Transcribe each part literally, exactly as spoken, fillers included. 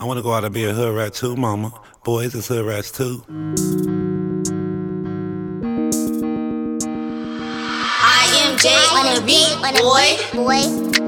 I wanna go out and be a hood rat too, mama. Boys is hood rats too. I am J on the beat, boy. Boy.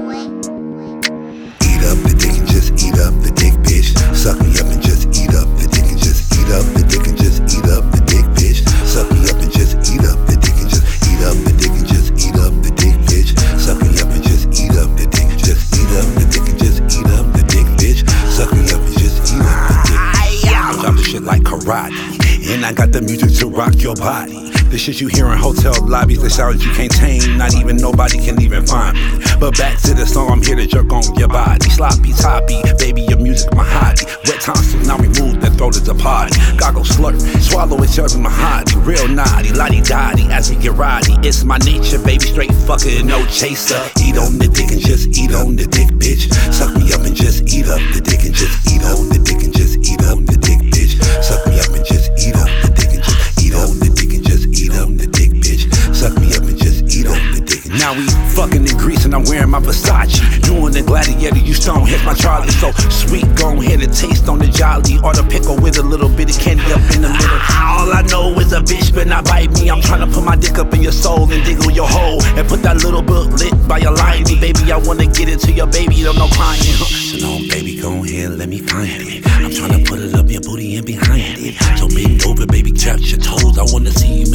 Eat up the dick and just eat up the dick, bitch. Suck me up and just eat up the dick and just eat up the dick and just eat up the dick, bitch. Suck me up and just eat up the dick and just eat up the dick and just eat up the dick, bitch. Suck me up and just eat up the dick, just eat up the dick and just eat up the dick, bitch. Suck me up and just eat up the dick. I drop the shit like karate, and I got the music to rock your body. The shit you hear in hotel lobbies, the sounds you can't tame, not even nobody can even find me. But back to the song, I'm here to jerk on your body. Sloppy, toppy, baby, your music my hobby. Wet tonsils, now remove that throat is a party. Goggle slurp, swallow it, serve my hobby. Real naughty, lottie-dotty, as we get roddy. It's my nature, baby, straight fucker, no chaser. Eat on the dick and just eat on the dick, bitch. Suck me up and just eat up the dick and just eat on the dick and just eat up the dick, bitch. Suck me up and just eat up the dick and just eat on the dick and just eat on the dick, bitch. Suck me up and just eat on the dick. Now we fucking in Greece and I'm wearing my Versace. Doing the gladiator, you stone, hit my Charlie. So sweet, gon' hit a taste on the jolly. Or the pickle with a little bit of candy up in the middle. All I know is a bitch but not bite me. I'm trying to put my dick up in your soul and diggle your hole. And put that little book lit by your liney. Baby, I wanna get into your baby, don't no crying. So no, baby, go ahead, let me find it. I'm trying to put it up your booty and behind it. So bend over, baby, touch your toes. I wanna see you